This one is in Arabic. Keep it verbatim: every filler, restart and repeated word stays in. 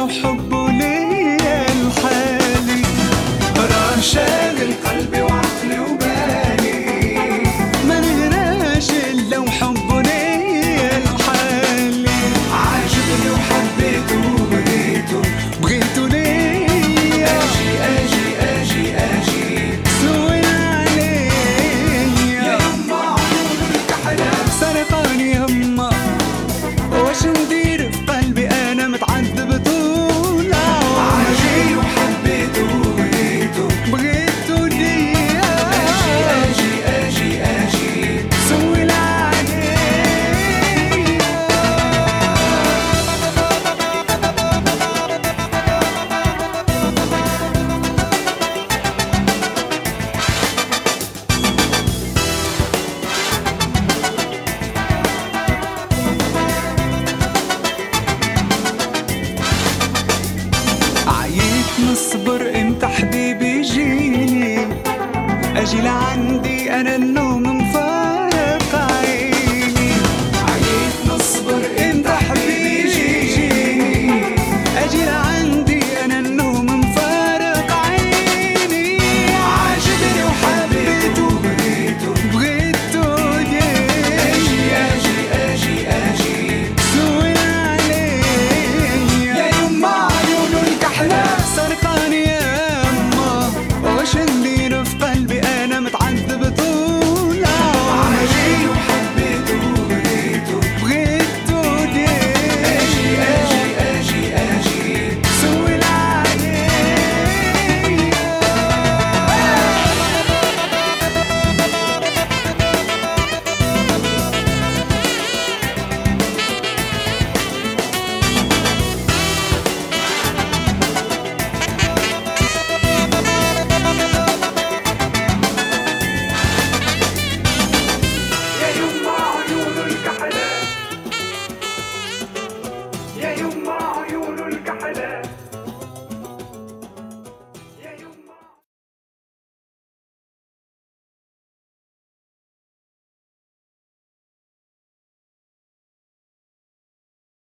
وحبه ليا الحالي راه شاغل قلبي وعقلي وبالي، ما نهراش الا وحبه ليا الحالي عاجبني وحبيته وبغيته بغيته ليا اجي اجي اجي اجي سوي عليا يا يما عمرك حلا سرقاني يما واش ندير في قلبي انا متعذب طول عمري عاجبني وحبيته وبغيته بغيته ليا اجي اجي اجي سوي عليا عييت نصبر امتى حبيبي يجيني اجي لعندي